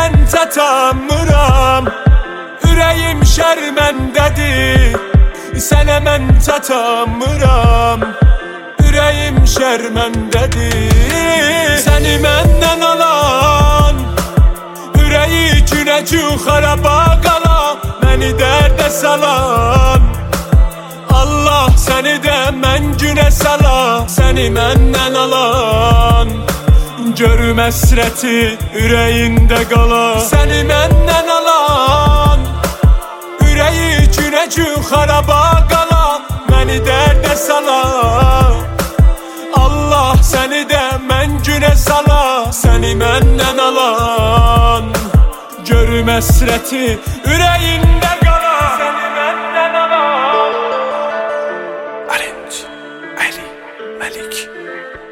mən çatamıram, ürəyim şərməndədir. Sənə mən çatamıram, ürəyim şərməndədir. Səni məndən alan, ürəyi günəcü xaraba qalan, məni dərdə salan, Allah səni də mən günə sala. Səni məndən alan, görüm əsrəti ürəyində qala. Səni məndən alan, ürəyi günəcü xaraba qala, məni dərdə sala, Allah səni də mən günə sala. Səni məndən alan, görüm əsrəti ürəyində qala. Səni məndən alan. Arrange Ali Malik.